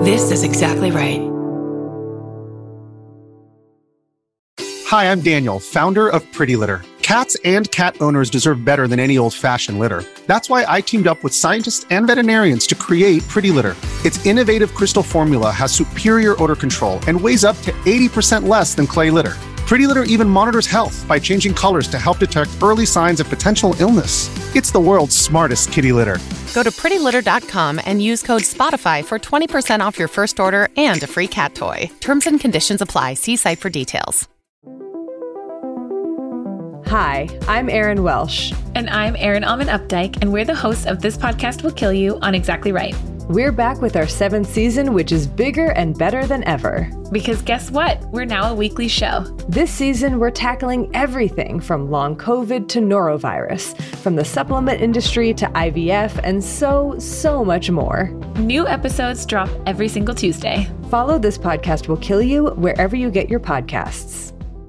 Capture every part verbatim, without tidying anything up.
This is exactly right. Hi, I'm Daniel, founder of Pretty Litter. Cats and cat owners deserve better than any old-fashioned litter. That's why I teamed up with scientists and veterinarians to create Pretty Litter. Its innovative crystal formula has superior odor control and weighs up to eighty percent less than clay litter. Pretty Litter even monitors health by changing colors to help detect early signs of potential illness. It's the world's smartest kitty litter. Go to pretty litter dot com and use code SPOTIFY for twenty percent off your first order and a free cat toy. Terms and conditions apply. See site for details. Hi, I'm Erin Welsh. And I'm Erin Alman Updike, and we're the hosts of This Podcast Will Kill You on Exactly Right. We're back with our seventh season, which is bigger and better than ever. Because guess what? We're now a weekly show. This season, we're tackling everything from long COVID to norovirus, from the supplement industry to I V F, and so, so much more. New episodes drop every single Tuesday. Follow This Podcast Will Kill You wherever you get your podcasts.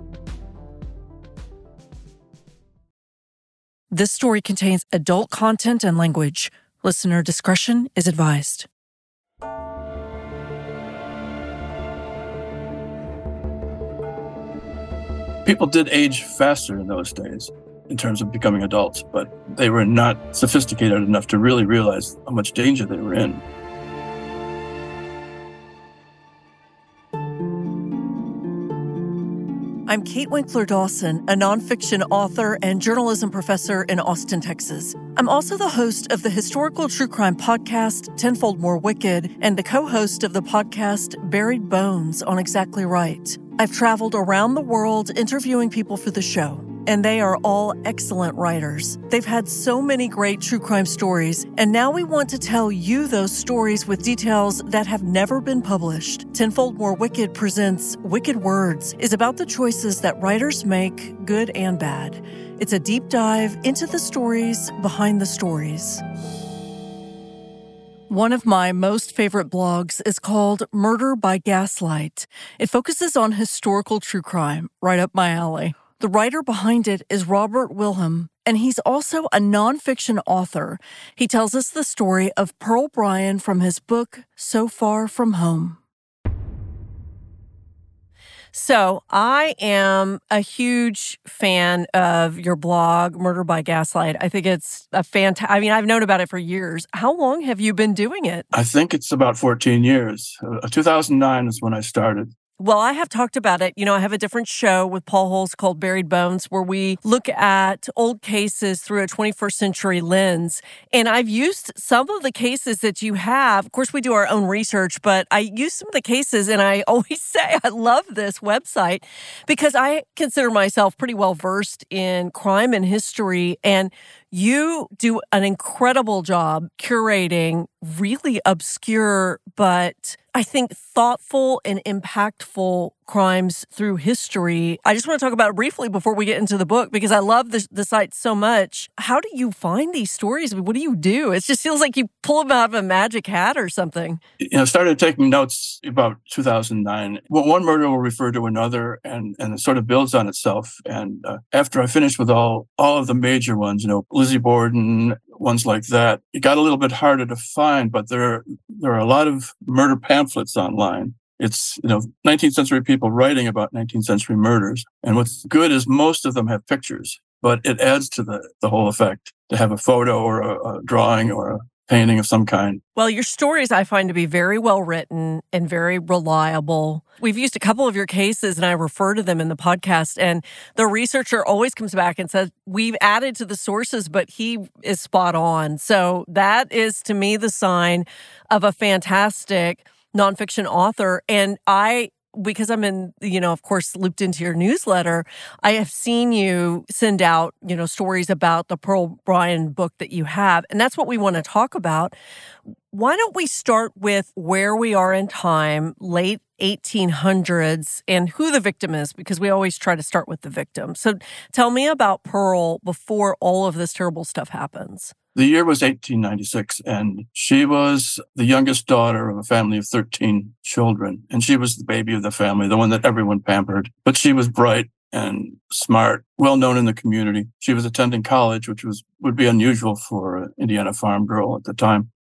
This story contains adult content and language. Listener discretion is advised. People did age faster in those days in terms of becoming adults, but they were not sophisticated enough to really realize how much danger they were in. I'm Kate Winkler Dawson, a nonfiction author and journalism professor in Austin, Texas. I'm also the host of the historical true crime podcast, Tenfold More Wicked, and the co-host of the podcast, Buried Bones on Exactly Right. I've traveled around the world interviewing people for the show, and they are all excellent writers. They've had so many great true crime stories, and now we want to tell you those stories with details that have never been published. Tenfold More Wicked presents Wicked Words is about the choices that writers make, good and bad. It's a deep dive into the stories behind the stories. One of my most favorite blogs is called Murder by Gaslight. It focuses on historical true crime, right up my alley. The writer behind it is Robert Wilhelm, and he's also a nonfiction author. He tells us the story of Pearl Bryan from his book, So Far From Home. So I am a huge fan of your blog, Murder by Gaslight. I think it's a fantastic, I mean, I've known about it for years. How long have you been doing it? I think it's about fourteen years. Uh, two thousand nine is when I started. Well, I have talked about it. You know, I have a different show with Paul Holes called Buried Bones, where we look at old cases through a twenty-first century lens. And I've used some of the cases that you have. Of course, we do our own research, but I use some of the cases, and I always say I love this website because I consider myself pretty well versed in crime and history. And you do an incredible job curating really obscure, but I think thoughtful and impactful crimes through history. I just want to talk about it briefly before we get into the book because I love the, the site so much. How do you find these stories? What do you do? It just feels like you pull them out of a magic hat or something. You know, I started taking notes about two thousand nine. Well, one murder will refer to another, and, and it sort of builds on itself. And uh, after I finished with all, all of the major ones, you know, Lizzie Borden, ones like that, it got a little bit harder to find, but there are, there are a lot of murder pamphlets online. It's, you know, nineteenth century people writing about nineteenth century murders. And what's good is most of them have pictures, but it adds to the, the whole effect to have a photo or a, a drawing or a painting of some kind. Well, your stories I find to be very well written and very reliable. We've used a couple of your cases and I refer to them in the podcast, and the researcher always comes back and says, we've added to the sources, but he is spot on. So that is to me the sign of a fantastic nonfiction author. And I, because I'm in, you know, of course, looped into your newsletter, I have seen you send out, you know, stories about the Pearl Bryan book that you have. And that's what we want to talk about. Why don't we start with where we are in time, late eighteen hundreds, and who the victim is, because we always try to start with the victim. So tell me about Pearl before all of this terrible stuff happens. The year was eighteen ninety-six, and she was the youngest daughter of a family of thirteen children. And she was the baby of the family, the one that everyone pampered. But she was bright and smart, well known in the community. She was attending college, which was would be unusual for an Indiana farm girl at the time.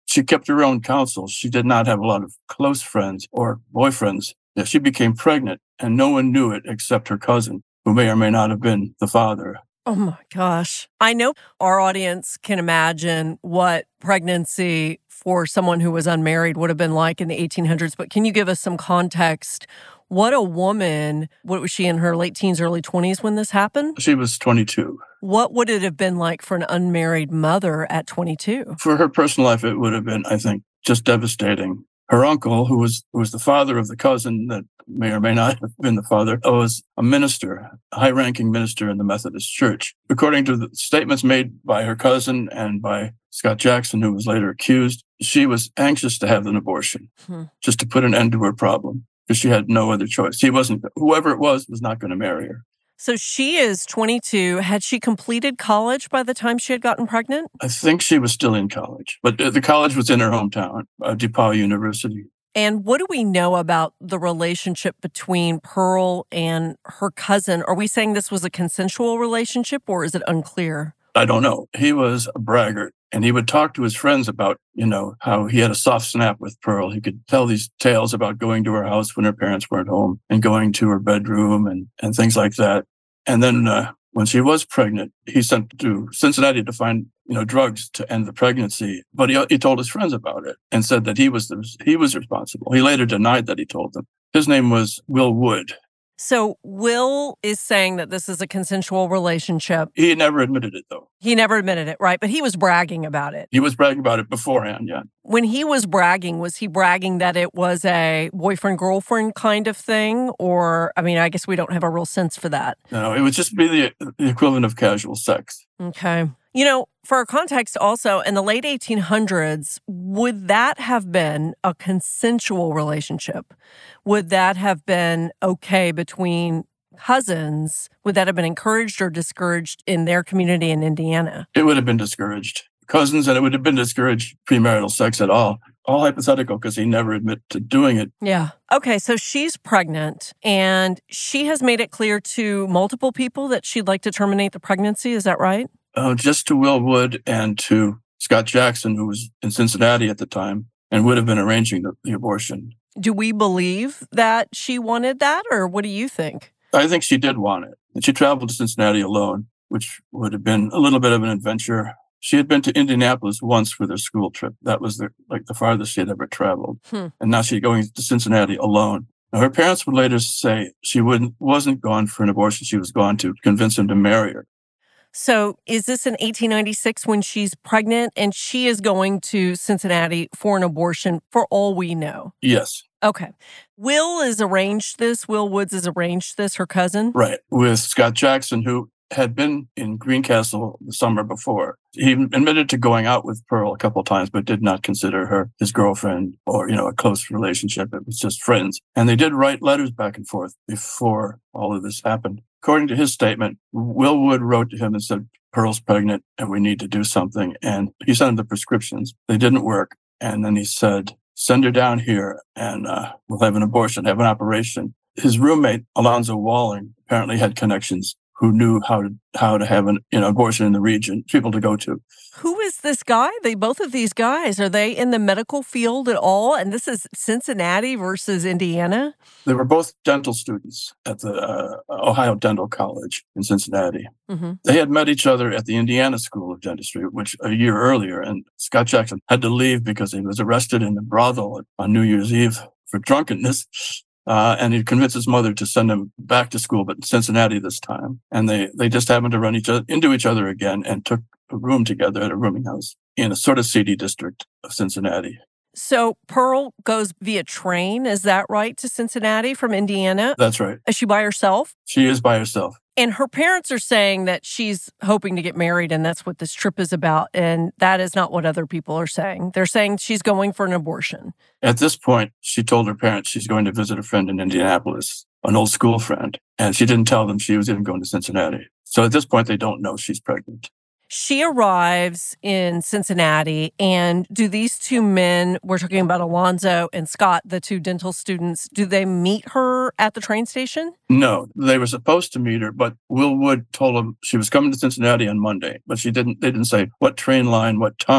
She kept her own counsel. She did not have a lot of close friends or boyfriends. Yeah, she became pregnant, and no one knew it except her cousin, who may or may not have been the father. Oh my gosh. I know our audience can imagine what pregnancy for someone who was unmarried would have been like in the eighteen hundreds, but can you give us some context? What a woman, what was she in her late teens, early twenties when this happened? She was twenty-two. What would it have been like for an unmarried mother at twenty-two? For her personal life, it would have been, I think, just devastating. Her uncle, who was who was the father of the cousin that may or may not have been the father, was a minister, a high-ranking minister in the Methodist Church. According to the statements made by her cousin and by Scott Jackson, who was later accused, she was anxious to have an abortion, hmm. just to put an end to her problem, because she had no other choice. He wasn't, whoever it was, was not going to marry her. So she is twenty-two. Had she completed college by the time she had gotten pregnant? I think she was still in college, but the college was in her hometown, uh, DePaul University. And what do we know about the relationship between Pearl and her cousin? Are we saying this was a consensual relationship, or is it unclear? I don't know. He was a braggart, and he would talk to his friends about, you know, how he had a soft snap with Pearl. He could tell these tales about going to her house when her parents weren't home and going to her bedroom and, and things like that. And then uh, when she was pregnant, he sent to Cincinnati to find, you know, drugs to end the pregnancy. But he, he told his friends about it and said that he was the, he was responsible. He later denied that he told them. His name was Will Wood. So Will is saying that this is a consensual relationship. He never admitted it, though. He never admitted it, right? But he was bragging about it. He was bragging about it beforehand, yeah. When he was bragging, was he bragging that it was a boyfriend-girlfriend kind of thing? Or, I mean, I guess we don't have a real sense for that. No, it would just be the, the equivalent of casual sex. Okay. You know, for our context also, in the late eighteen hundreds, would that have been a consensual relationship? Would that have been okay between cousins? Would that have been encouraged or discouraged in their community in Indiana? It would have been discouraged. Cousins, and it would have been discouraged premarital sex at all. All hypothetical because he never admitted to doing it. Yeah. Okay, so she's pregnant, and she has made it clear to multiple people that she'd like to terminate the pregnancy. Is that right? Uh, just to Will Wood and to Scott Jackson, who was in Cincinnati at the time and would have been arranging the, the abortion. Do we believe that she wanted that, or what do you think? I think she did want it. And she traveled to Cincinnati alone, which would have been a little bit of an adventure. She had been to Indianapolis once for their school trip. That was the, like the farthest she had ever traveled. Hmm. And now she's going to Cincinnati alone. Now, her parents would later say she wouldn't wasn't gone for an abortion. She was gone to convince him to marry her. So is this in eighteen ninety-six when she's pregnant and she is going to Cincinnati for an abortion for all we know? Yes. Okay. Will has arranged this. Will Woods has arranged this, her cousin? Right. With Scott Jackson, who had been in Greencastle the summer before. He admitted to going out with Pearl a couple of times, but did not consider her his girlfriend or, you know, a close relationship. It was just friends. And they did write letters back and forth before all of this happened. According to his statement, Will Wood wrote to him and said, Pearl's pregnant and we need to do something. And he sent him the prescriptions. They didn't work. And then he said, send her down here and uh, we'll have an abortion, have an operation. His roommate, Alonzo Walling, apparently had connections who knew how to how to have an you know abortion in the region, people to go to. Who is this guy? They both of these guys, are they in the medical field at all? And this is Cincinnati versus Indiana? They were both dental students at the uh, Ohio Dental College in Cincinnati. Mm-hmm. They had met each other at the Indiana School of Dentistry, which a year earlier, and Scott Jackson had to leave because he was arrested in a brothel on New Year's Eve for drunkenness. Uh, and he convinced his mother to send him back to school, but in Cincinnati this time. And they, they just happened to run each other into each other again and took a room together at a rooming house in a sort of seedy district of Cincinnati. So Pearl goes via train, is that right, to Cincinnati from Indiana? That's right. Is she by herself? She is by herself. And her parents are saying that she's hoping to get married and that's what this trip is about. And that is not what other people are saying. They're saying she's going for an abortion. At this point, she told her parents she's going to visit a friend in Indianapolis, an old school friend. And she didn't tell them she was even going to Cincinnati. So at this point, they don't know she's pregnant. She arrives in Cincinnati, and do these two men, we're talking about Alonzo and Scott, the two dental students, do they meet her at the train station? No, they were supposed to meet her, but Will Wood told them she was coming to Cincinnati on Monday, but she didn't. They didn't say what train line, what time.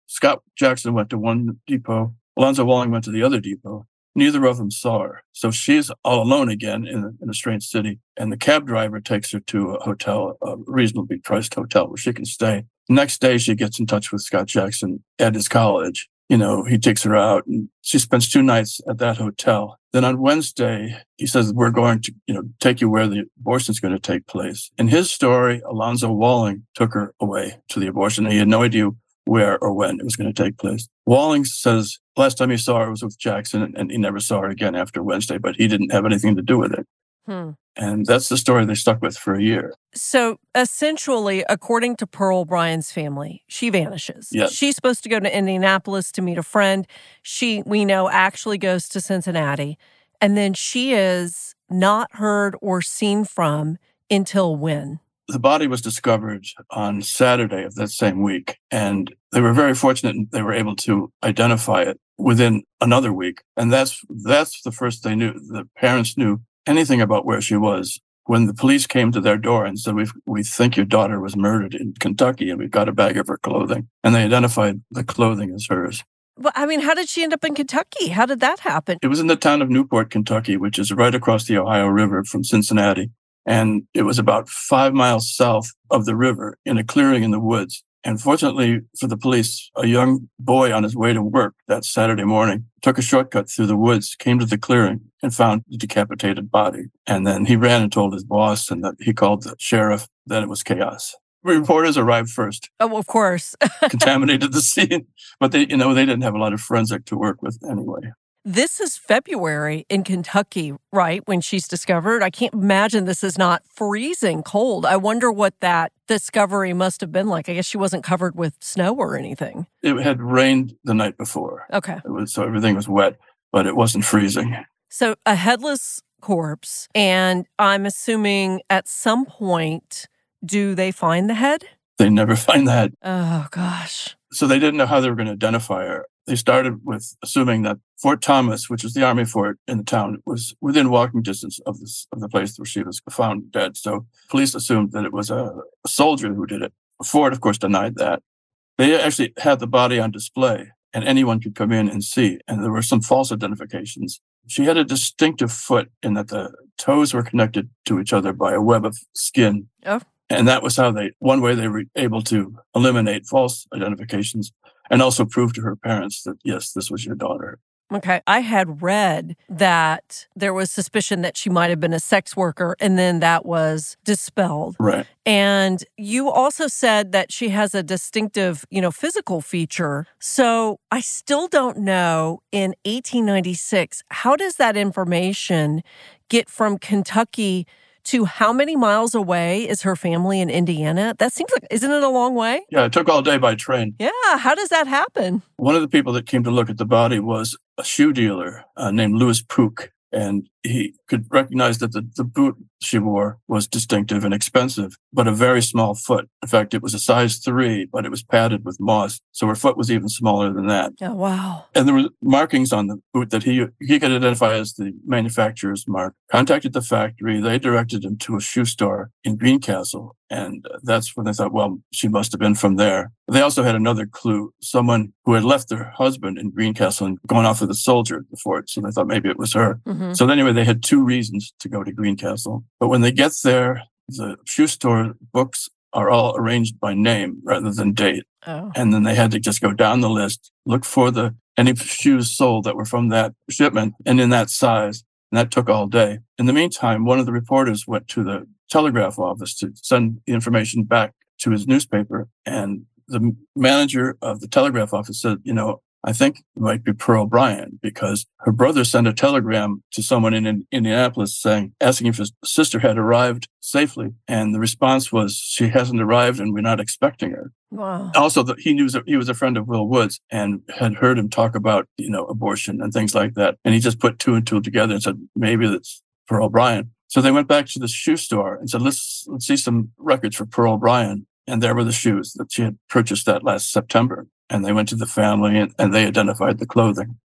Scott Jackson went to one depot. Alonzo Walling went to the other depot. Neither of them saw her. So she's all alone again in a, in a strange city. And the cab driver takes her to a hotel, a reasonably priced hotel where she can stay. The next day, she gets in touch with Scott Jackson at his college. You know, he takes her out and she spends two nights at that hotel. Then on Wednesday, he says, we're going to, you know, take you where the abortion is going to take place. In his story, Alonzo Walling took her away to the abortion. He had no idea where or when it was going to take place. Walling says last time he saw her was with Jackson, and he never saw her again after Wednesday, but he didn't have anything to do with it. Hmm. And that's the story they stuck with for a year. So essentially, according to Pearl O'Brien's family, she vanishes. Yes. She's supposed to go to Indianapolis to meet a friend. She, we know, actually goes to Cincinnati. And then she is not heard or seen from until when? The body was discovered on Saturday of that same week, and they were very fortunate they were able to identify it within another week. And that's that's the first they knew. The parents knew anything about where she was when the police came to their door and said, we we think your daughter was murdered in Kentucky, and we've got a bag of her clothing. And they identified the clothing as hers. Well, I mean, how did she end up in Kentucky? How did that happen? It was in the town of Newport, Kentucky, which is right across the Ohio River from Cincinnati. And it was about five miles south of the river in a clearing in the woods. And fortunately for the police, a young boy on his way to work that Saturday morning took a shortcut through the woods, came to the clearing, and found the decapitated body. And then he ran and told his boss, and that he called the sheriff. Then it was chaos. Reporters arrived first. Oh, of course. Contaminated the scene. But they, you know, they didn't have a lot of forensic to work with anyway. This is February in Kentucky, right, when she's discovered. I can't imagine this is not freezing cold. I wonder what that discovery must have been like. I guess she wasn't covered with snow or anything. It had rained the night before. Okay. It was, so everything was wet, but it wasn't freezing. So a headless corpse, and I'm assuming at some point, do they find the head? They never find the head. Oh, gosh. So they didn't know how they were going to identify her. They started with assuming that Fort Thomas, which is the army fort in the town, was within walking distance of this of the place where she was found dead. So police assumed that it was a, a soldier who did it. Ford, of course, denied that. They actually had the body on display, and anyone could come in and see. And there were some false identifications. She had a distinctive foot in that the toes were connected to each other by a web of skin. Oh. And that was how they, one way they were able to eliminate false identifications and also prove to her parents that, yes, this was your daughter. Okay. I had read that there was suspicion that she might have been a sex worker, and then that was dispelled. Right. And you also said that she has a distinctive, you know, physical feature. So I still don't know, in eighteen ninety-six, how does that information get from Kentucky to how many miles away is her family in Indiana? That seems like, isn't it a long way? Yeah, it took all day by train. Yeah, how does that happen? One of the people that came to look at the body was a shoe dealer uh, named Louis Pook, and he could recognize that the, the boot she wore was distinctive and expensive, but a very small foot. In fact, it was a size three, but it was padded with moss, so her foot was even smaller than that. Oh, wow. And there were markings on the boot that he he could identify as the manufacturer's mark. Contacted the factory. They directed him to a shoe store in Greencastle, and that's when they thought, well, she must have been from there. They also had another clue, someone who had left their husband in Greencastle and gone off with a soldier at the fort, so they thought maybe it was her. Mm-hmm. So anyway, they had two reasons to go to Greencastle. But when they get there, the shoe store books are all arranged by name rather than date. Oh. And then they had to just go down the list, look for the any shoes sold that were from that shipment and in that size. And that took all day. In the meantime, one of the reporters went to the telegraph office to send the information back to his newspaper. And the manager of the telegraph office said, you know, I think it might be Pearl O'Brien, because her brother sent a telegram to someone in, in Indianapolis saying, asking if his sister had arrived safely. And the response was, she hasn't arrived and we're not expecting her. Wow. Also, the, he knew he was a friend of Will Woods and had heard him talk about, you know, abortion and things like that. And he just put two and two together and said, maybe that's Pearl O'Brien. So they went back to the shoe store and said, let's let's see some records for Pearl O'Brien. And there were the shoes that she had purchased that last September. And they went to the family and, and they identified the clothing.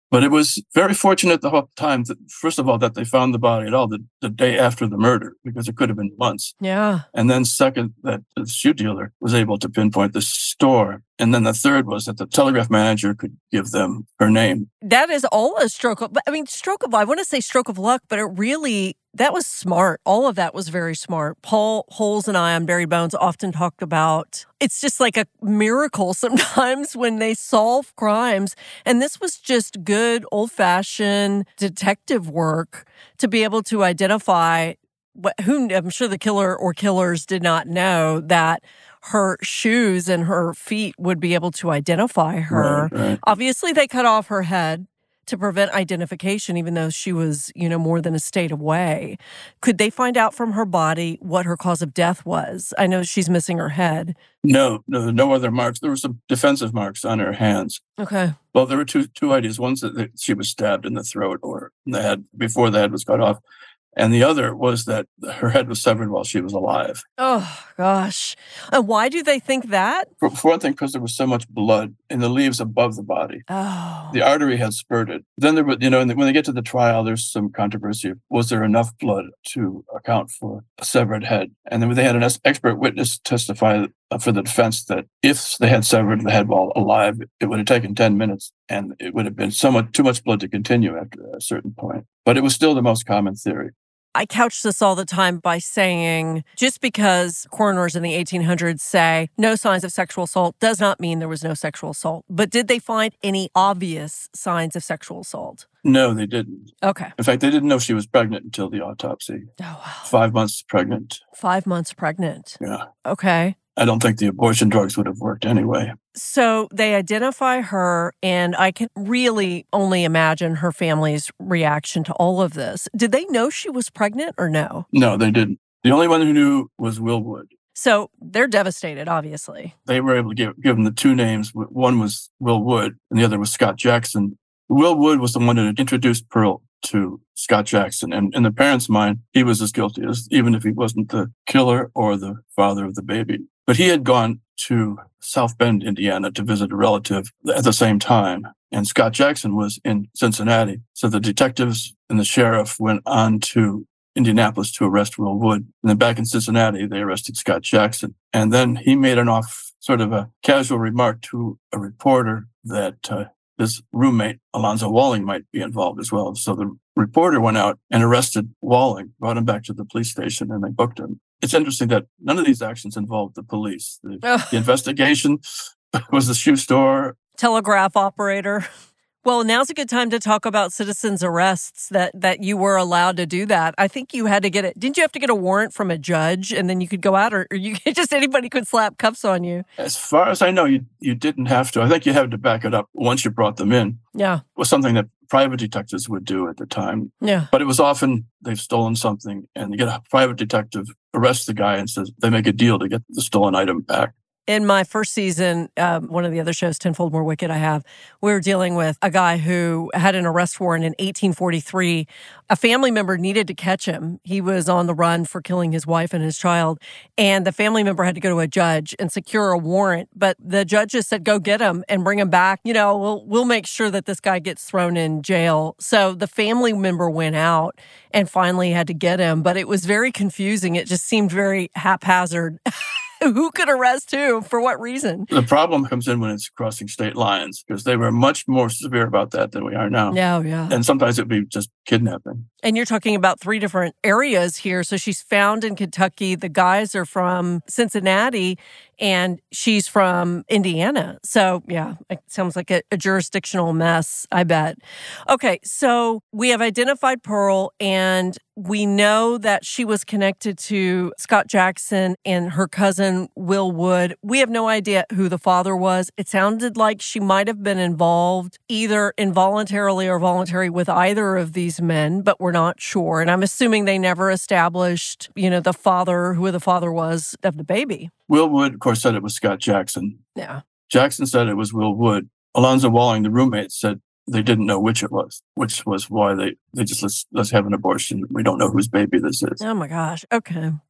But it was very fortunate the whole time that, first of all, that they found the body at all the, the day after the murder, because it could have been months. Yeah. And then second, that the shoe dealer was able to pinpoint the store. And then the third was that the telegraph manager could give them her name. That is all a stroke of, I mean, stroke of, I want to say stroke of luck, but it really, that was smart. All of that was very smart. Paul Holes and I on Buried Bones often talked about, it's just like a miracle sometimes when they solve crimes. And this was just good old-fashioned detective work to be able to identify what, who, I'm sure the killer or killers did not know that her shoes and her feet would be able to identify her. Right, right. Obviously, they cut off her head to prevent identification, even though she was, you know, more than a state away. Could they find out from her body what her cause of death was? I know she's missing her head. No, no, no other marks. There were some defensive marks on her hands. Okay. Well, there were two two ideas. One's that she was stabbed in the throat or in the head before the head was cut off. And the other was that her head was severed while she was alive. Oh, gosh. And why do they think that? For, for one thing, because there was so much blood in the leaves above the body. Oh. The artery had spurted. Then there was, you know, when they get to the trial, there's some controversy. Was there enough blood to account for a severed head? And then they had an expert witness testify for the defense that if they had severed the head while alive, it would have taken ten minutes and it would have been somewhat too much blood to continue after a certain point. But it was still the most common theory. I couch this all the time by saying just because coroners in the eighteen hundreds say no signs of sexual assault does not mean there was no sexual assault. But did they find any obvious signs of sexual assault? No, they didn't. Okay. In fact, they didn't know she was pregnant until the autopsy. Oh, wow. Five months pregnant. Five months pregnant. Yeah. Okay. I don't think the abortion drugs would have worked anyway. So they identify her, and I can really only imagine her family's reaction to all of this. Did they know she was pregnant or no? No, they didn't. The only one who knew was Will Wood. So they're devastated, obviously. They were able to give, give them the two names. One was Will Wood, and the other was Scott Jackson. Will Wood was the one that introduced Pearl to Scott Jackson. And in the parents' mind, he was as guilty as, even if he wasn't the killer or the father of the baby. But he had gone to South Bend, Indiana to visit a relative at the same time. And Scott Jackson was in Cincinnati. So the detectives and the sheriff went on to Indianapolis to arrest Will Wood. And then back in Cincinnati, they arrested Scott Jackson. And then he made an off, sort of a casual remark to a reporter that uh, his roommate, Alonzo Walling, might be involved as well. So the reporter went out and arrested Walling, brought him back to the police station, and they booked him. It's interesting that none of these actions involved the police. The, the investigation was the shoe store. Telegraph operator. Well, now's a good time to talk about citizens' arrests, that that you were allowed to do that. I think you had to get it. Didn't you have to get a warrant from a judge and then you could go out, or, or you just anybody could slap cuffs on you? As far as I know, you you didn't have to. I think you had to back it up once you brought them in. Yeah. It was something that private detectives would do at the time. Yeah. But it was often they've stolen something and you get a private detective arrests the guy and says they make a deal to get the stolen item back. In my first season, um, one of the other shows, Tenfold More Wicked, I have, we were dealing with a guy who had an arrest warrant in eighteen forty-three. A family member needed to catch him. He was on the run for killing his wife and his child. And the family member had to go to a judge and secure a warrant. But the judge just said, go get him and bring him back. You know, we'll, we'll make sure that this guy gets thrown in jail. So the family member went out and finally had to get him. But it was very confusing. It just seemed very haphazard. Who could arrest who? For what reason? The problem comes in when it's crossing state lines, because they were much more severe about that than we are now. Yeah, yeah. And sometimes it would be just kidnapping. And you're talking about three different areas here. So she's found in Kentucky. The guys are from Cincinnati, and she's from Indiana. So, yeah, it sounds like a, a jurisdictional mess, I bet. Okay, so we have identified Pearl, and we know that she was connected to Scott Jackson and her cousin, Will Wood. We have no idea who the father was. It sounded like she might have been involved either involuntarily or voluntarily with either of these men, but we're not sure. And I'm assuming they never established, you know, the father, who the father was of the baby. Will Wood, of course, said it was Scott Jackson. Yeah. Jackson said it was Will Wood. Alonzo Walling, the roommate, said they didn't know which it was, which was why they, they just, let's, let's have an abortion. We don't know whose baby this is. Oh, my gosh. Okay.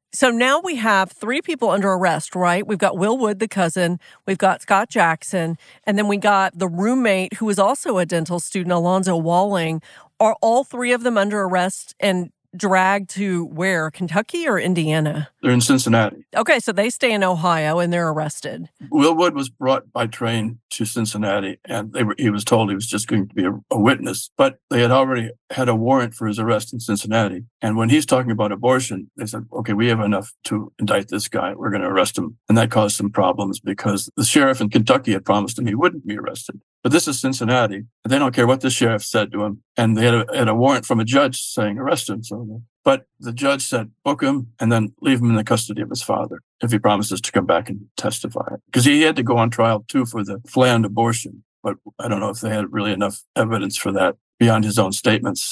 So now we have three people under arrest, right? We've got Will Wood, the cousin. We've got Scott Jackson. And then we got the roommate, who is also a dental student, Alonzo Walling. Are all three of them under arrest and dragged to where? Kentucky or Indiana? They're in Cincinnati. Okay, so they stay in Ohio and they're arrested. Will Wood was brought by train to Cincinnati, and they were, he was told he was just going to be a, a witness. But they had already had a warrant for his arrest in Cincinnati. And when he's talking about abortion, they said, okay, we have enough to indict this guy. We're going to arrest him. And that caused some problems because the sheriff in Kentucky had promised him he wouldn't be arrested. But this is Cincinnati. They don't care what the sheriff said to him. And they had a, had a warrant from a judge saying arrest him. So, but the judge said, book him and then leave him in the custody of his father if he promises to come back and testify. Because he had to go on trial, too, for the planned abortion. But I don't know if they had really enough evidence for that beyond his own statements.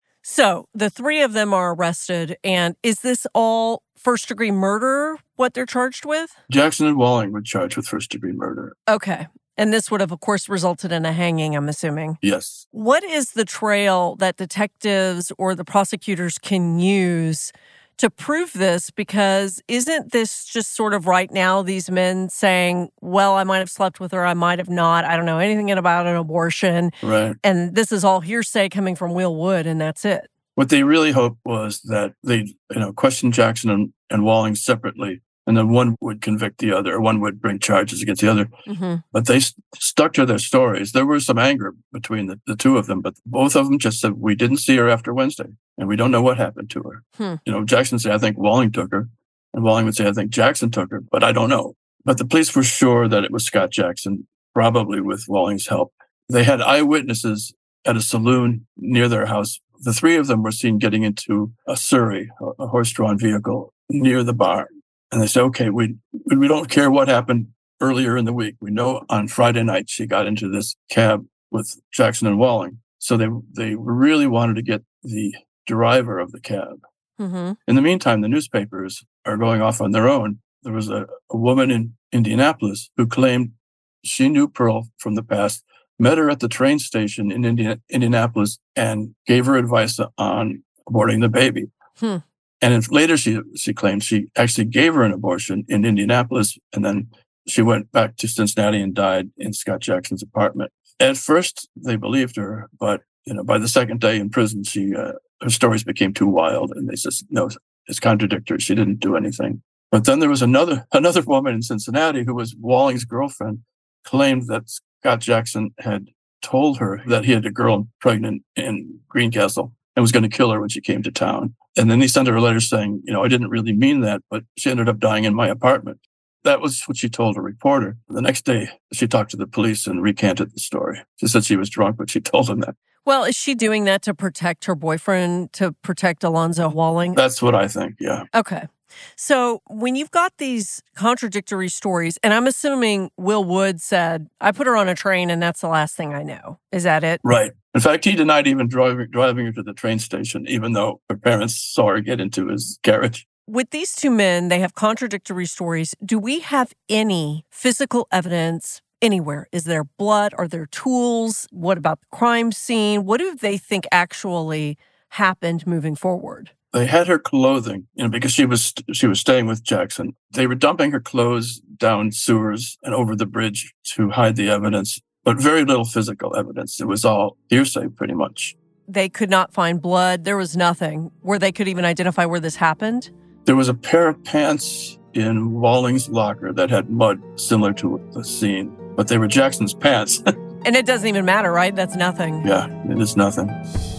So the three of them are arrested. And is this all first-degree murder, what they're charged with? Jackson and Walling were charged with first-degree murder. Okay. And this would have, of course, resulted in a hanging, I'm assuming. Yes. What is the trail that detectives or the prosecutors can use to prove this? Because isn't this just sort of right now these men saying, well, I might have slept with her, I might have not, I don't know anything about an abortion. Right. And this is all hearsay coming from Will Wood, and that's it. What they really hoped was that they, you know, question Jackson and, and Walling separately, and then one would convict the other, or one would bring charges against the other. Mm-hmm. But they st- stuck to their stories. There was some anger between the, the two of them, but both of them just said, we didn't see her after Wednesday, and we don't know what happened to her. Hmm. You know, Jackson would say, I think Walling took her, and Walling would say, I think Jackson took her, but I don't know. But the police were sure that it was Scott Jackson, probably with Walling's help. They had eyewitnesses at a saloon near their house. The three of them were seen getting into a Surrey, a horse-drawn vehicle, near the barn. And they say, okay, we we don't care what happened earlier in the week. We know on Friday night she got into this cab with Jackson and Walling. So they they really wanted to get the driver of the cab. Mm-hmm. In the meantime, the newspapers are going off on their own. There was a, a woman in Indianapolis who claimed she knew Pearl from the past, met her at the train station in Indiana, Indianapolis, and gave her advice on aborting the baby. Hmm. And if later she she claimed she actually gave her an abortion in Indianapolis, and then she went back to Cincinnati and died in Scott Jackson's apartment. At first, they believed her, but you know, by the second day in prison, she uh, her stories became too wild, and they said, "No, it's contradictory. She didn't do anything." But then there was another another woman in Cincinnati who was Walling's girlfriend, claimed that Scott Jackson had told her that he had a girl pregnant in Greencastle and was going to kill her when she came to town. And then he sent her a letter saying, you know, I didn't really mean that, but she ended up dying in my apartment. That was what she told a reporter. The next day, she talked to the police and recanted the story. She said she was drunk, but she told them that. Well, is she doing that to protect her boyfriend, to protect Alonzo Walling? That's what I think, yeah. Okay. So when you've got these contradictory stories, and I'm assuming Will Wood said, I put her on a train and that's the last thing I know. Is that it? Right. In fact, he denied even driving, driving her to the train station, even though her parents saw her get into his carriage. With these two men, they have contradictory stories. Do we have any physical evidence anywhere? Is there blood? Are there tools? What about the crime scene? What do they think actually happened moving forward? They had her clothing, you know, because she was she was staying with Jackson. They were dumping her clothes down sewers and over the bridge to hide the evidence, but very little physical evidence. It was all hearsay, pretty much. They could not find blood. There was nothing where they could even identify where this happened? There was a pair of pants in Walling's locker that had mud similar to the scene, but they were Jackson's pants. And it doesn't even matter, right? That's nothing. Yeah, it is nothing.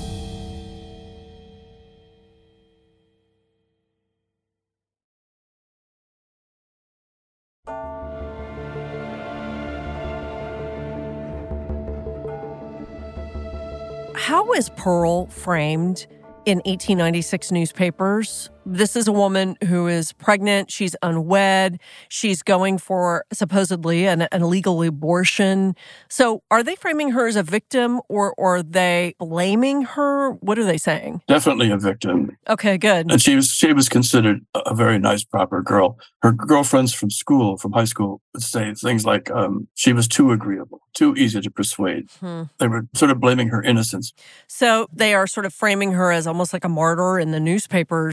How is Pearl framed in eighteen ninety-six newspapers? This is a woman who is pregnant. She's unwed. She's going for supposedly an, an illegal abortion. So are they framing her as a victim, or, or are they blaming her? What are they saying? Definitely a victim. Okay, good. And she was she was considered a very nice, proper girl. Her girlfriends from school, from high school, would say things like um, she was too agreeable, too easy to persuade. Hmm. They were sort of blaming her innocence. So they are sort of framing her as almost like a martyr in the newspapers at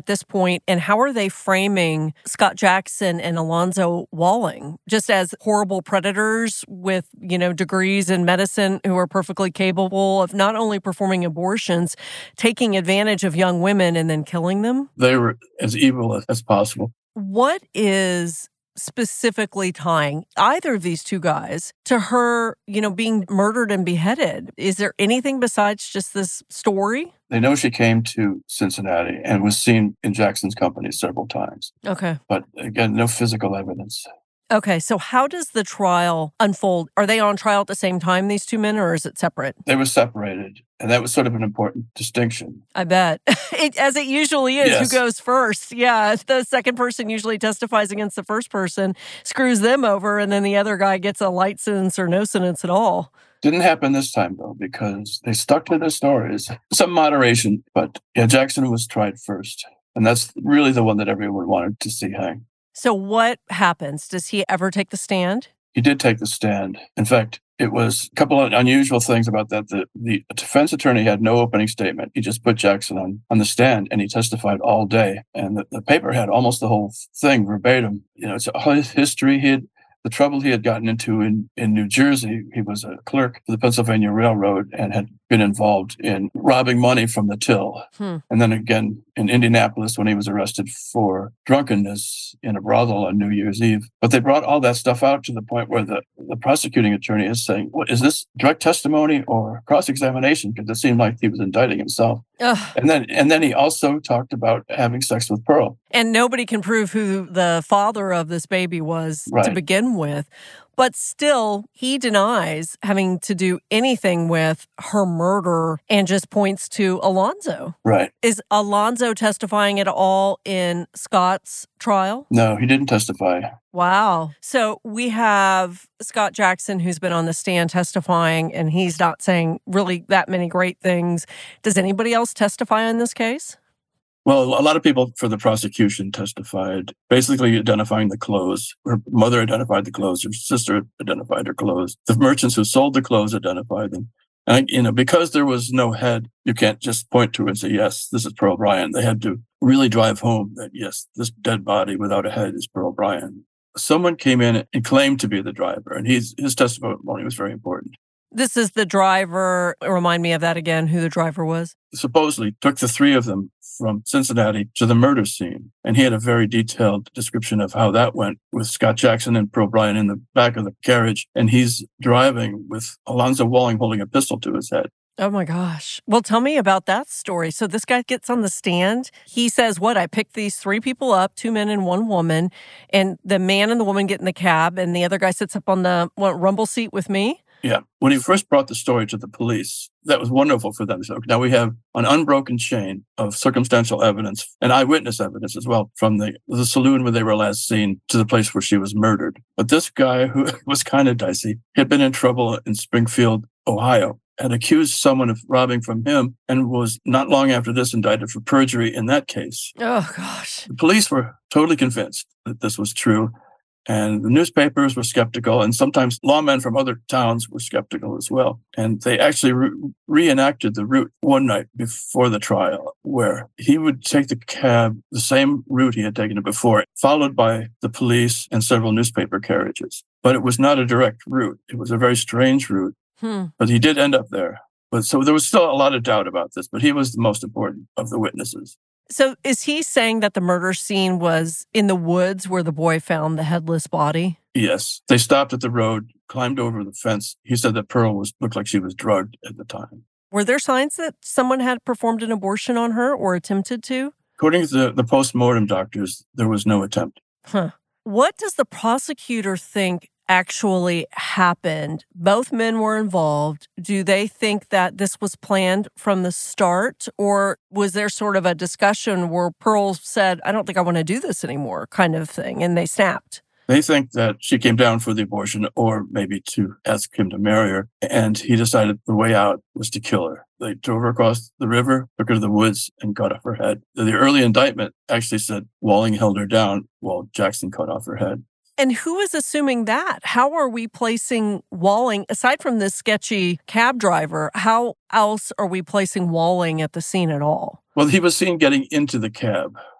this point, and how are they framing Scott Jackson and Alonzo Walling just as horrible predators with, you know, degrees in medicine who are perfectly capable of not only performing abortions, taking advantage of young women and then killing them? They were as evil as, as possible. What is specifically tying either of these two guys to her, you know, being murdered and beheaded? Is there anything besides just this story? They know she came to Cincinnati and was seen in Jackson's company several times. Okay. But again, no physical evidence. Okay, so how does the trial unfold? Are they on trial at the same time, these two men, or is it separate? They were separated, and that was sort of an important distinction. I bet. it, as it usually is, Yes. Who goes first? Yeah, the second person usually testifies against the first person, screws them over, and then the other guy gets a light sentence or no sentence at all. Didn't happen this time, though, because they stuck to their stories. Some moderation, but yeah, Jackson was tried first, and that's really the one that everyone wanted to see hang. So what happens? Does he ever take the stand? He did take the stand. In fact, it was a couple of unusual things about that. The, the defense attorney had no opening statement. He just put Jackson on, on the stand, and he testified all day. And the, the paper had almost the whole thing verbatim. You know, it's all his history. He had the trouble he had gotten into in, in New Jersey. He was a clerk for the Pennsylvania Railroad and had been involved in robbing money from the till. Hmm. And then again in Indianapolis when he was arrested for drunkenness in a brothel on New Year's Eve. But they brought all that stuff out to the point where the, the prosecuting attorney is saying, what, is this direct testimony or cross-examination? Because it seemed like he was indicting himself. Ugh. And then and then he also talked about having sex with Pearl. And nobody can prove who the father of this baby was to Right. begin with. But still, he denies having to do anything with her murder and just points to Alonzo. Right. Is Alonzo testifying at all in Scott's trial? No, he didn't testify. Wow. So we have Scott Jackson, who's been on the stand testifying, and he's not saying really that many great things. Does anybody else testify in this case? Well, a lot of people for the prosecution testified, basically identifying the clothes. Her mother identified the clothes. Her sister identified her clothes. The merchants who sold the clothes identified them. And, you know, because there was no head, you can't just point to it and say, yes, this is Pearl Bryan. They had to really drive home that, yes, this dead body without a head is Pearl Bryan. Someone came in and claimed to be the driver, and he's, his testimony was very important. This is the driver. Remind me of that again, who the driver was. Supposedly took the three of them from Cincinnati to the murder scene. And he had a very detailed description of how that went with Scott Jackson and Pearl Bryan in the back of the carriage. And he's driving with Alonzo Walling holding a pistol to his head. Oh my gosh. Well, tell me about that story. So this guy gets on the stand. He says, what? I picked these three people up, two men and one woman. And the man and the woman get in the cab, and the other guy sits up on the what, rumble seat with me. Yeah. When he first brought the story to the police, that was wonderful for them. So now we have an unbroken chain of circumstantial evidence and eyewitness evidence as well from the, the saloon where they were last seen to the place where she was murdered. But this guy, who was kind of dicey, had been in trouble in Springfield, Ohio, had accused someone of robbing from him and was not long after this indicted for perjury in that case. Oh, gosh. The police were totally convinced that this was true. And the newspapers were skeptical, and sometimes lawmen from other towns were skeptical as well. And they actually re- reenacted the route one night before the trial, where he would take the cab the same route he had taken it before, followed by the police and several newspaper carriages. But it was not a direct route. It was a very strange route. Hmm. But he did end up there. But so there was still a lot of doubt about this, but he was the most important of the witnesses. So is he saying that the murder scene was in the woods where the boy found the headless body? Yes. They stopped at the road, climbed over the fence. He said that Pearl was looked like she was drugged at the time. Were there signs that someone had performed an abortion on her or attempted to? According to the, the post-mortem doctors, there was no attempt. Huh. What does the prosecutor think actually happened? Both men were involved. Do they think that this was planned from the start? Or was there sort of a discussion where Pearl said, I don't think I want to do this anymore, kind of thing, and they snapped? They think that she came down for the abortion or maybe to ask him to marry her. And he decided the way out was to kill her. They drove her across the river, took her to the woods, and cut off her head. The early indictment actually said Walling held her down while Jackson cut off her head. And who is assuming that? How are we placing Walling, aside from this sketchy cab driver, how else are we placing Walling at the scene at all? Well, he was seen getting into the cab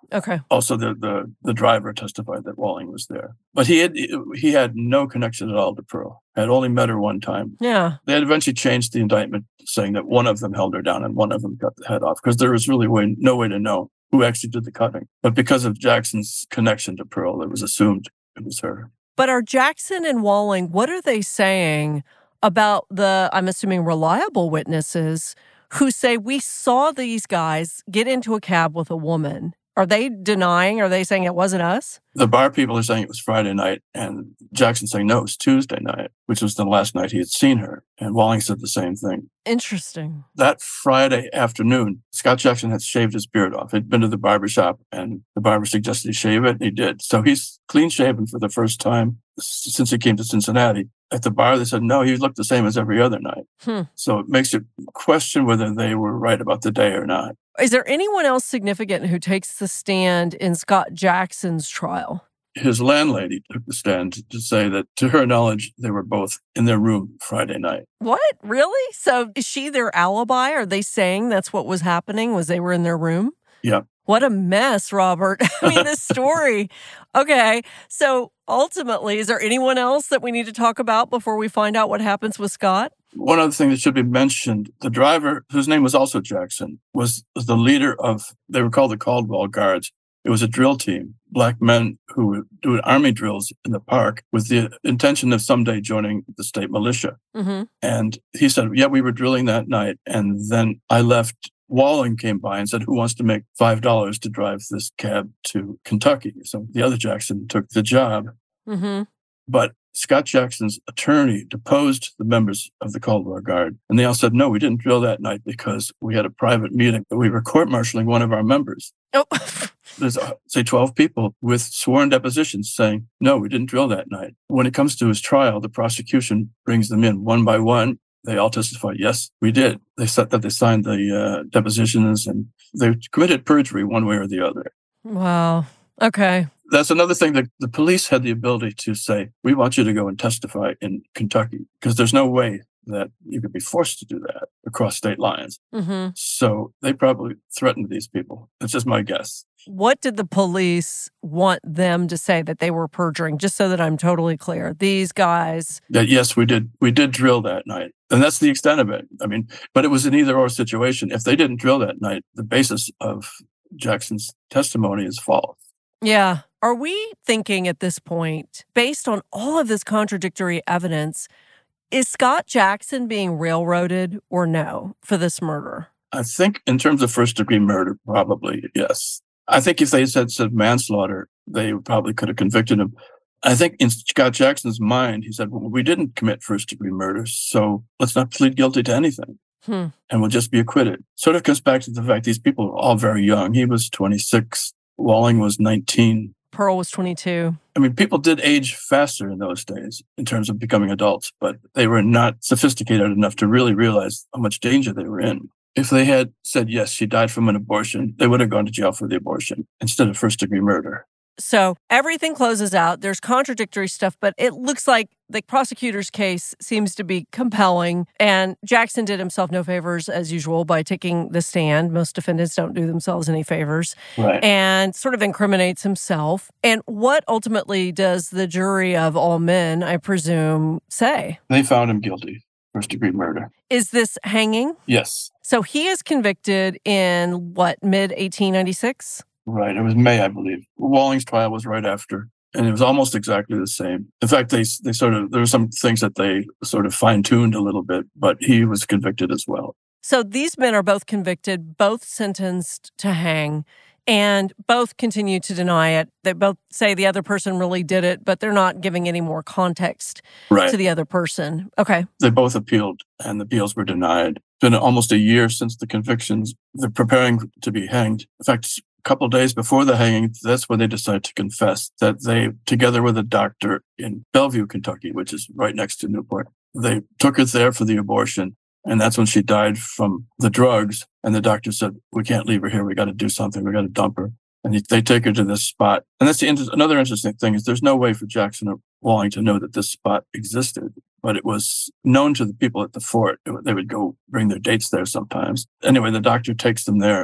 Okay. Also, the, the the driver testified that Walling was there, but he had he had no connection at all to Pearl. Had only met her one time. Yeah. They had eventually changed the indictment, saying that one of them held her down and one of them cut the head off, because there was really way, no way to know who actually did the cutting. But because of Jackson's connection to Pearl, it was assumed it was her. But are Jackson and Walling, what are they saying about the, I'm assuming, reliable witnesses who say we saw these guys get into a cab with a woman? Are they denying? Are they saying it wasn't us? The bar people are saying it was Friday night, and Jackson saying no, it was Tuesday night, which was the last night he had seen her. And Walling said the same thing. Interesting. That Friday afternoon, Scott Jackson had shaved his beard off. He'd been to the barber shop, and the barber suggested he shave it, and he did. So he's clean shaven for the first time since he came to Cincinnati. At the bar, they said, no, he looked the same as every other night. Hmm. So it makes you question whether they were right about the day or not. Is there anyone else significant who takes the stand in Scott Jackson's trial? His landlady took the stand to say that, to her knowledge, they were both in their room Friday night. What? Really? So is she their alibi? Are they saying that's what was happening, was they were in their room? Yeah. What a mess, Robert. I mean, this story. Okay. So ultimately, is there anyone else that we need to talk about before we find out what happens with Scott? One other thing that should be mentioned, the driver, whose name was also Jackson, was the leader of, they were called the Caldwell Guards. It was a drill team, black men who would do army drills in the park with the intention of someday joining the state militia. Mm-hmm. And he said, yeah, we were drilling that night. And then I left. Walling came by and said, who wants to make five dollars to drive this cab to Kentucky? So the other Jackson took the job. Mm-hmm. But Scott Jackson's attorney deposed the members of the Caldwell Guard. And they all said, no, we didn't drill that night because we had a private meeting. We were court-martialing one of our members. Oh. There's, uh, say, twelve people with sworn depositions saying, no, we didn't drill that night. When it comes to his trial, the prosecution brings them in one by one. They all testified, yes, we did. They said that they signed the uh, depositions and they committed perjury one way or the other. Wow. Okay. That's another thing that the police had the ability to say, we want you to go and testify in Kentucky, because there's no way that you could be forced to do that across state lines. Mm-hmm. So they probably threatened these people. That's just my guess. What did the police want them to say that they were perjuring? Just so that I'm totally clear. These guys. That, yes, we did. We did drill that night. And that's the extent of it. I mean, but it was an either or situation. If they didn't drill that night, the basis of Jackson's testimony is false. Yeah. Are we thinking at this point, based on all of this contradictory evidence, is Scott Jackson being railroaded or no for this murder? I think in terms of first degree murder, probably, yes. I think if they said, said manslaughter, they probably could have convicted him. I think in Scott Jackson's mind, he said, well, we didn't commit first degree murder, so let's not plead guilty to anything. Hmm. And we'll just be acquitted. Sort of comes back to the fact these people were all very young. He was twenty-six. Walling was nineteen. Pearl was twenty-two. I mean, people did age faster in those days in terms of becoming adults, but they were not sophisticated enough to really realize how much danger they were in. If they had said, yes, she died from an abortion, they would have gone to jail for the abortion instead of first degree murder. So everything closes out. There's contradictory stuff, but it looks like the prosecutor's case seems to be compelling. And Jackson did himself no favors, as usual, by taking the stand. Most defendants don't do themselves any favors. Right. And sort of incriminates himself. And what ultimately does the jury of all men, I presume, say? They found him guilty. First degree murder. Is this hanging? Yes. So he is convicted in, what, mid eighteen ninety-six? Right. It was May, I believe. Walling's trial was right after, and it was almost exactly the same. In fact, they they sort of, there were some things that they sort of fine-tuned a little bit, but he was convicted as well. So these men are both convicted, both sentenced to hang, and both continue to deny it. They both say the other person really did it, but they're not giving any more context right. to the other person. Okay. They both appealed, and the appeals were denied. It's been almost a year since the convictions. They're preparing to be hanged. In fact, a couple of days before the hanging, that's when they decide to confess that they, together with a doctor in Bellevue, Kentucky, which is right next to Newport, they took her there for the abortion. And that's when she died from the drugs. And the doctor said, we can't leave her here. We got to do something. We got to dump her. And they take her to this spot. And that's the inter- another interesting thing is there's no way for Jackson or Walling to know that this spot existed, but it was known to the people at the fort. It, they would go bring their dates there sometimes. Anyway, the doctor takes them there.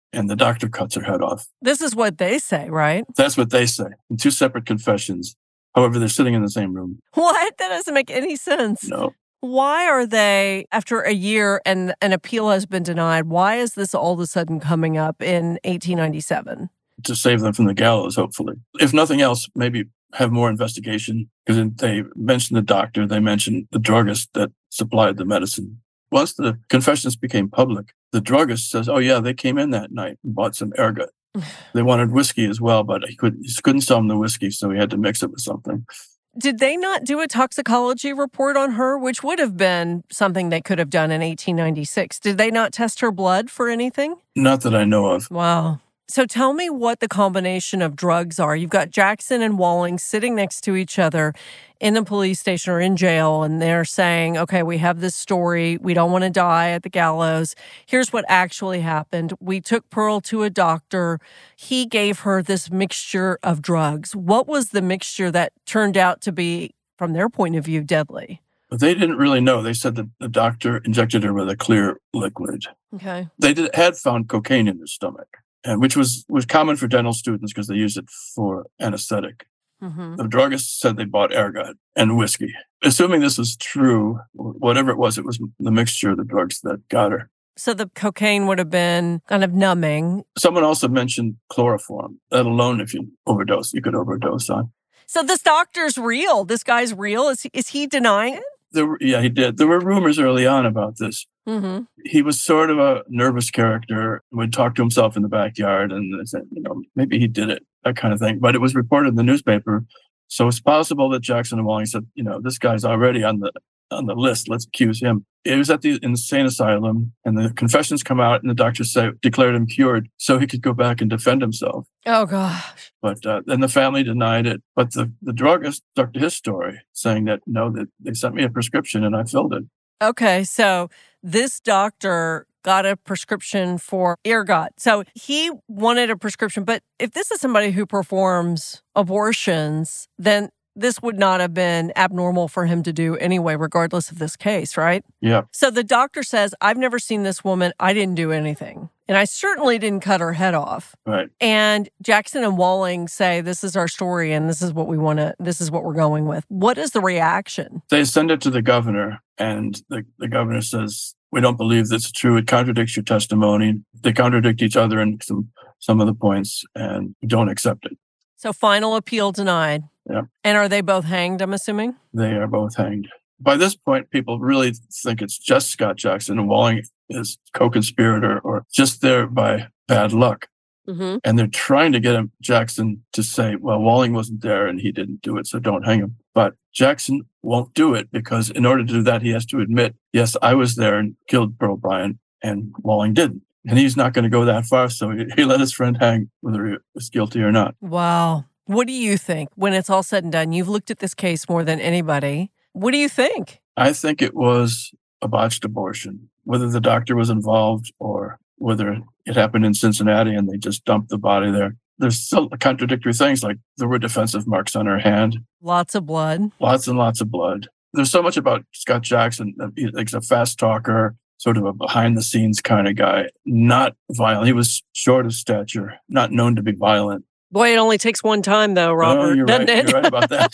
and the doctor cuts her head off. This is what they say, right? That's what they say in two separate confessions. However, they're sitting in the same room. What? That doesn't make any sense. No. Why are they, after a year and an appeal has been denied, why is this all of a sudden coming up in eighteen ninety-seven? To save them from the gallows, hopefully. If nothing else, maybe have more investigation, because they mentioned the doctor, they mentioned the druggist that supplied the medicine. Once the confessions became public, the druggist says, oh yeah, they came in that night and bought some ergot. They wanted whiskey as well, but he couldn't, he couldn't sell them the whiskey, so he had to mix it with something. Did they not do a toxicology report on her, which would have been something they could have done in eighteen ninety-six? Did they not test her blood for anything? Not that I know of. Wow. So tell me what the combination of drugs are. You've got Jackson and Walling sitting next to each other in the police station or in jail, and they're saying, okay, we have this story. We don't want to die at the gallows. Here's what actually happened. We took Pearl to a doctor. He gave her this mixture of drugs. What was the mixture that turned out to be, from their point of view, deadly? But they didn't really know. They said that the doctor injected her with a clear liquid. Okay. They did, had found cocaine in her stomach, and which was, was common for dental students because they used it for anesthetic. Mm-hmm. The druggist said they bought ergot and whiskey. Assuming this was true, whatever it was, it was the mixture of the drugs that got her. So the cocaine would have been kind of numbing. Someone also mentioned chloroform. That alone, if you overdose, you could overdose on. So this doctor's real. This guy's real. Is he, is he denying it? There were, yeah, he did. There were rumors early on about this. Mm-hmm. He was sort of a nervous character, would talk to himself in the backyard and said, you know, maybe he did it, that kind of thing. But it was reported in the newspaper. So it's possible that Jackson and Walling said, you know, this guy's already on the on the list. Let's accuse him. It was at the insane asylum, and the confessions come out, and the doctors say, declared him cured so he could go back and defend himself. Oh, gosh. But uh, then the family denied it. But the, the druggist stuck to his story, saying that, no, that they sent me a prescription and I filled it. Okay, so this doctor got a prescription for ergot. So he wanted a prescription. But if this is somebody who performs abortions, then this would not have been abnormal for him to do anyway, regardless of this case, right? Yeah. So the doctor says, I've never seen this woman. I didn't do anything. And I certainly didn't cut her head off. Right. And Jackson and Walling say, this is our story and this is what we want to, this is what we're going with. What is the reaction? They send it to the governor, and the, the governor says, we don't believe this is true. It contradicts your testimony. They contradict each other in some, some of the points, and we don't accept it. So final appeal denied. Yeah. And are they both hanged, I'm assuming? They are both hanged. By this point, people really think it's just Scott Jackson, and Walling is co-conspirator or just there by bad luck. Mm-hmm. And they're trying to get him, Jackson, to say, well, Walling wasn't there and he didn't do it, so don't hang him. But Jackson won't do it because in order to do that, he has to admit, yes, I was there and killed Pearl Bryan, and Walling didn't. And he's not going to go that far, so he, he let his friend hang, whether he was guilty or not. Wow. What do you think when it's all said and done? You've looked at this case more than anybody. What do you think? I think it was a botched abortion, whether the doctor was involved or whether it happened in Cincinnati and they just dumped the body there. There's still contradictory things, like there were defensive marks on her hand. Lots of blood. Lots and lots of blood. There's so much about Scott Jackson. He's a fast talker, sort of a behind-the-scenes kind of guy, not violent. He was short of stature, not known to be violent. Boy, it only takes one time, though, Robert. Oh, you're right. You're right about that.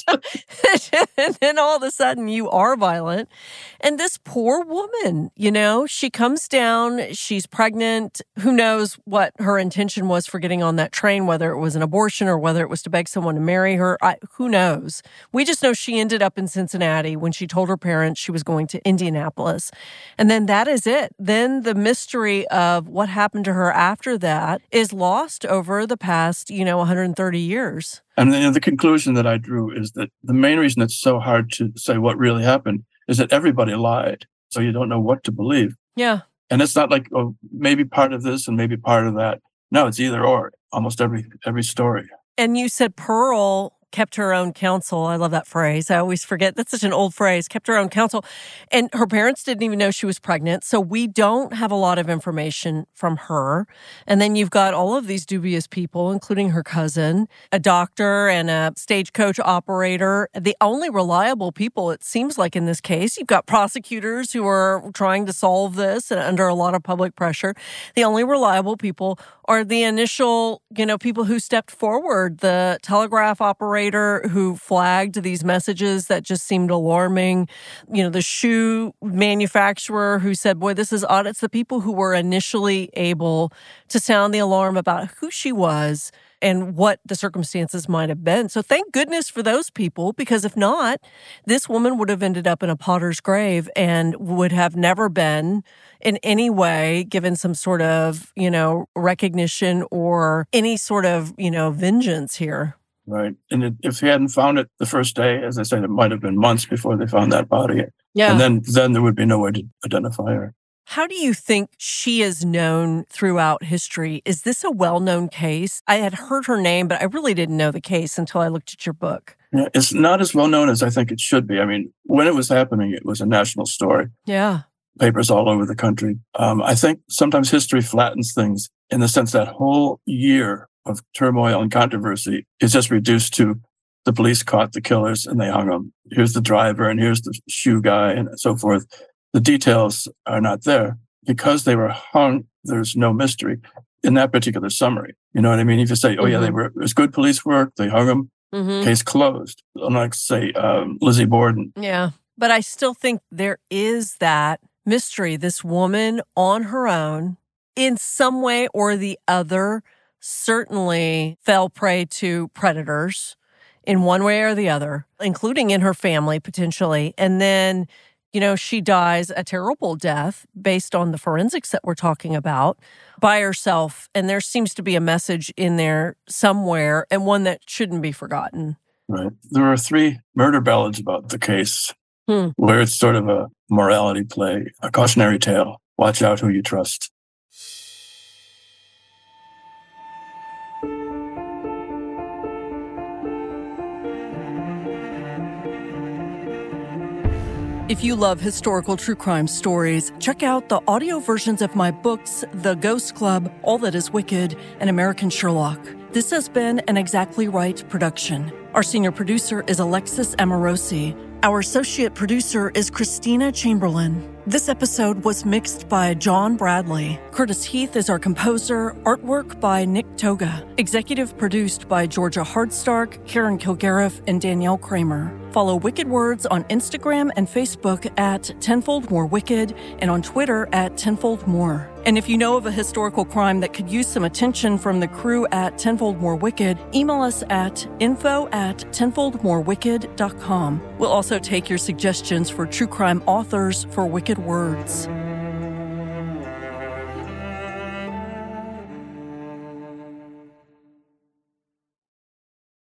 And then all of a sudden, you are violent. And this poor woman, you know, she comes down, she's pregnant. Who knows what her intention was for getting on that train, whether it was an abortion or whether it was to beg someone to marry her. I, who knows? We just know she ended up in Cincinnati when she told her parents she was going to Indianapolis. And then that is it. Then the mystery of what happened to her after that is lost over the past, you know, one hundred thirty years. And then the conclusion that I drew is that the main reason it's so hard to say what really happened is that everybody lied. So you don't know what to believe. Yeah. And it's not like, oh, maybe part of this and maybe part of that. No, it's either or, almost every every story. And you said Pearl kept her own counsel. I love that phrase. I always forget. That's such an old phrase, kept her own counsel. And her parents didn't even know she was pregnant. So we don't have a lot of information from her. And then you've got all of these dubious people, including her cousin, a doctor and a stagecoach operator. The only reliable people, it seems like in this case, you've got prosecutors who are trying to solve this and under a lot of public pressure. The only reliable people are the initial, you know, people who stepped forward, the telegraph operator who flagged these messages that just seemed alarming, you know, the shoe manufacturer who said, boy, this is odd. It's the people who were initially able to sound the alarm about who she was and what the circumstances might have been. So thank goodness for those people, because if not, this woman would have ended up in a potter's grave and would have never been in any way given some sort of, you know, recognition or any sort of, you know, vengeance here. Right. And it, if he hadn't found it the first day, as I said, it might have been months before they found that body. Yeah. And then, then there would be no way to identify her. How do you think she is known throughout history? Is this a well-known case? I had heard her name, but I really didn't know the case until I looked at your book. Yeah, it's not as well known as I think it should be. I mean, when it was happening, it was a national story. Yeah. Papers all over the country. Um, I think sometimes history flattens things in the sense that whole year of turmoil and controversy is just reduced to the police caught the killers and they hung them. Here's the driver and here's the shoe guy and so forth. The details are not there. Because they were hung, there's no mystery in that particular summary. You know what I mean? If you say, oh, mm-hmm. yeah, they were, it was good police work, they hung them, mm-hmm. case closed. Unlike, say, um, Lizzie Borden. Yeah. But I still think there is that mystery. This woman on her own, in some way or the other, certainly fell prey to predators in one way or the other, including in her family, potentially. And then, you know, she dies a terrible death based on the forensics that we're talking about by herself. And there seems to be a message in there somewhere, and one that shouldn't be forgotten. Right. There are three murder ballads about the case hmm. where it's sort of a morality play, a cautionary tale. Watch out who you trust. If you love historical true crime stories, check out the audio versions of my books, The Ghost Club, All That Is Wicked, and American Sherlock. This has been an Exactly Right production. Our senior producer is Alexis Amorosi. Our associate producer is Christina Chamberlain. This episode was mixed by John Bradley. Curtis Heath is our composer. Artwork by Nick Toga. Executive produced by Georgia Hardstark, Karen Kilgariff, and Danielle Kramer. Follow Wicked Words on Instagram and Facebook at Tenfold More Wicked and on Twitter at Tenfold More. And if you know of a historical crime that could use some attention from the crew at Tenfold More Wicked, email us at info at tenfold more wicked dot com. We'll also take your suggestions for true crime authors for Wicked Words.